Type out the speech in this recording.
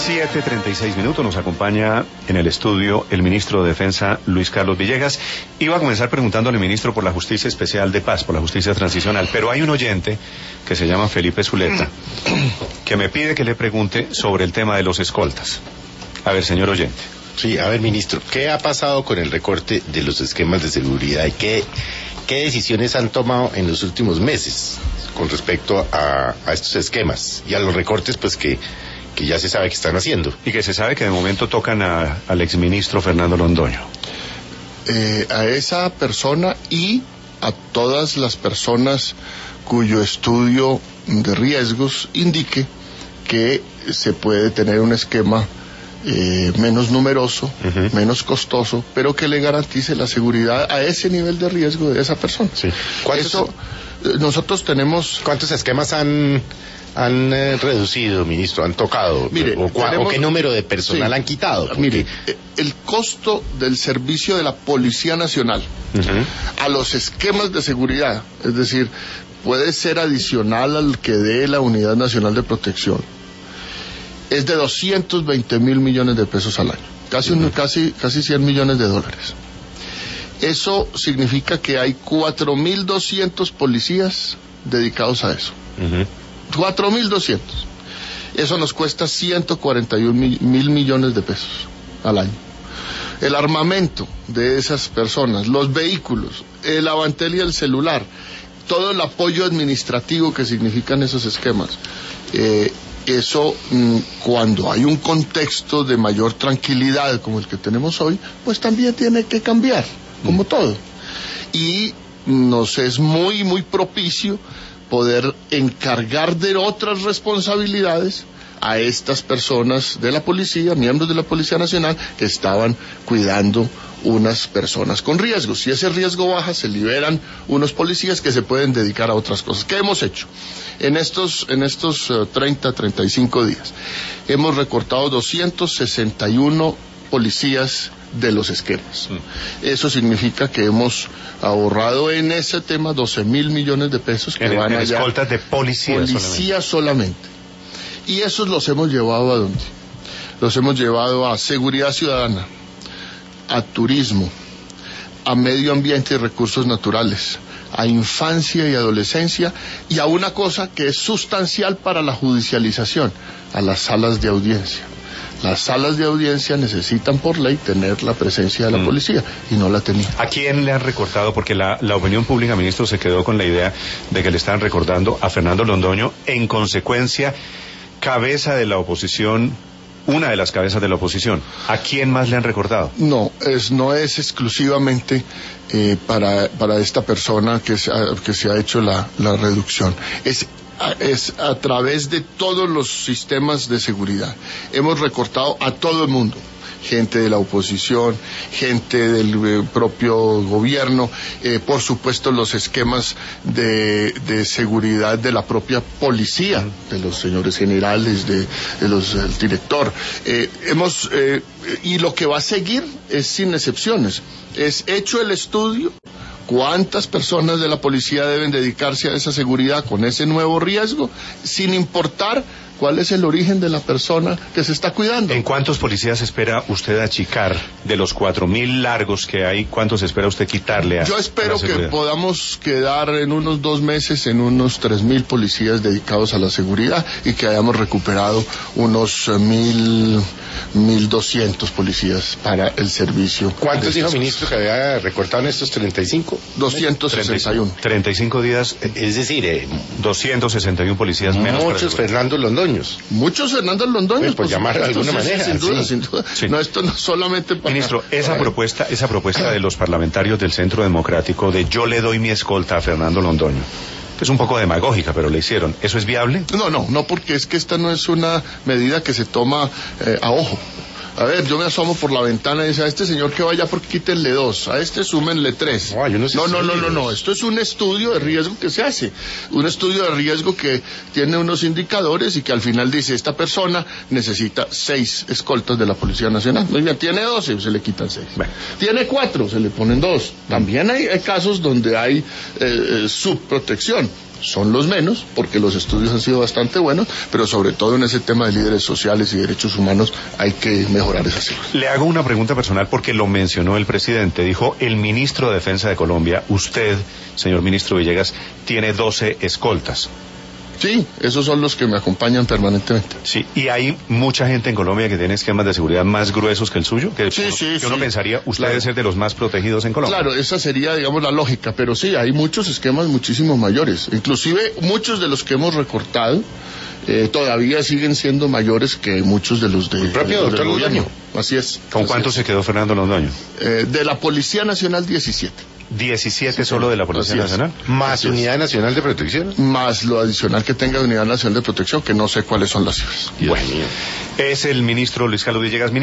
7:36. Nos acompaña en el estudio el ministro de Defensa, Luis Carlos Villegas. Iba a comenzar preguntándole, ministro, por la Justicia Especial de Paz, por la Justicia Transicional, pero hay un oyente que se llama Felipe Zuleta, que me pide que le pregunte sobre el tema de los escoltas. A ver, señor oyente. Sí, a ver, ministro, ¿qué ha pasado con el recorte de los esquemas de seguridad y qué decisiones han tomado en los últimos meses con respecto a estos esquemas y a los recortes, pues, que ya se sabe que están haciendo? Y que se sabe que de momento tocan al exministro Fernando Londoño. A esa persona y a todas las personas cuyo estudio de riesgos indique que se puede tener un esquema menos numeroso, menos costoso, pero que le garantice la seguridad a ese nivel de riesgo de esa persona. Sí. Nosotros tenemos... ¿Cuántos esquemas han reducido, ministro? ¿Han tocado? Mire, ¿O qué número de personal han quitado? Porque... Mire, el costo del servicio de la Policía Nacional a los esquemas de seguridad, es decir, puede ser adicional al que dé la Unidad Nacional de Protección, es de 220 millones de pesos al año, casi 100 millones de dólares. Eso significa que hay 4.200 policías dedicados a eso. 4.200. Eso nos cuesta 141 mil millones de pesos al año. El armamento de esas personas, los vehículos, el avantel y el celular, todo el apoyo administrativo que significan esos esquemas. Eso, cuando hay un contexto de mayor tranquilidad como el que tenemos hoy, pues también tiene que cambiar, como todo. Y nos es muy, muy propicio poder encargar de otras responsabilidades a estas personas de la policía, miembros de la Policía Nacional, que estaban cuidando unas personas con riesgo. Si ese riesgo baja, se liberan unos policías que se pueden dedicar a otras cosas. ¿Qué hemos hecho? En estos 35 días, hemos recortado 261 policías de los esquemas. Eso significa que hemos ahorrado en ese tema 12.000 millones de pesos que van allá. Escoltas de policías solamente. Y esos los hemos llevado ¿a dónde? Los hemos llevado a seguridad ciudadana, a turismo, a medio ambiente y recursos naturales, a infancia y adolescencia, y a una cosa que es sustancial para la judicialización, a las salas de audiencia. Las salas de audiencia necesitan por ley tener la presencia de la policía, y no la tenían. ¿A quién le han recortado? Porque la opinión pública, ministro, se quedó con la idea de que le están recordando a Fernando Londoño, en consecuencia, cabeza de la oposición, una de las cabezas de la oposición. ¿A quién más le han recortado? No es exclusivamente para esta persona que se ha hecho la reducción. Es a través de todos los sistemas de seguridad. Hemos recortado a todo el mundo. Gente de la oposición, gente del propio gobierno, por supuesto los esquemas de seguridad de la propia policía, de los señores generales, del director. Y lo que va a seguir es sin excepciones. Es hecho el estudio, cuántas personas de la policía deben dedicarse a esa seguridad con ese nuevo riesgo, sin importar cuál es el origen de la persona que se está cuidando. ¿En cuántos policías espera usted achicar de los 4.000 largos que hay? ¿Cuántos espera usted quitarle a? Yo espero que podamos quedar en unos 2 meses en unos 3.000 policías dedicados a la seguridad y que hayamos recuperado unos 1.200 policías para el servicio. ¿Cuántos dijo, ministro, que había recortado en estos 35? 261. 35 días, es decir, 261 policías menos. Muchos Fernando Londoños. Muchos Fernando Londoños. Pues, por llamar de alguna manera. Sin duda. Sí. No, esto no solamente para... Ministro, esa propuesta de los parlamentarios del Centro Democrático de yo le doy mi escolta a Fernando Londoño, es un poco demagógica, pero le hicieron. ¿Eso es viable? No, porque es que esta no es una medida que se toma a ojo. A ver, yo me asomo por la ventana y dice, a este señor que vaya, porque quítenle 2, a este súmenle 3. No, esto es un estudio de riesgo que se hace, un estudio de riesgo que tiene unos indicadores y que al final dice, esta persona necesita 6 escoltas de la Policía Nacional. Muy bien, tiene 12, se le quitan 6. Bueno. Tiene 4, se le ponen 2. También hay casos donde hay subprotección. son los menos, porque los estudios han sido bastante buenos, pero sobre todo en ese tema de líderes sociales y derechos humanos hay que mejorar esas cifras. Le hago una pregunta personal porque lo mencionó el presidente. Dijo, el ministro de Defensa de Colombia, usted, señor ministro Villegas, tiene 12 escoltas. Sí, esos son los que me acompañan permanentemente. Sí, y hay mucha gente en Colombia que tiene esquemas de seguridad más gruesos que el suyo, que uno pensaría, usted debe ser de los más protegidos en Colombia. Claro, esa sería, digamos, la lógica, pero sí, hay muchos esquemas muchísimo mayores. Inclusive, muchos de los que hemos recortado todavía siguen siendo mayores que muchos de los del doctor Londoño. Así es. ¿Con cuánto se quedó Fernando Londoño? De la Policía Nacional, 17. 17 solo de la Policía Nacional. Más Unidad Nacional de Protección. Más lo adicional que tenga de Unidad Nacional de Protección, que no sé cuáles son las cifras. Bueno, es el ministro Luis Carlos Villegas.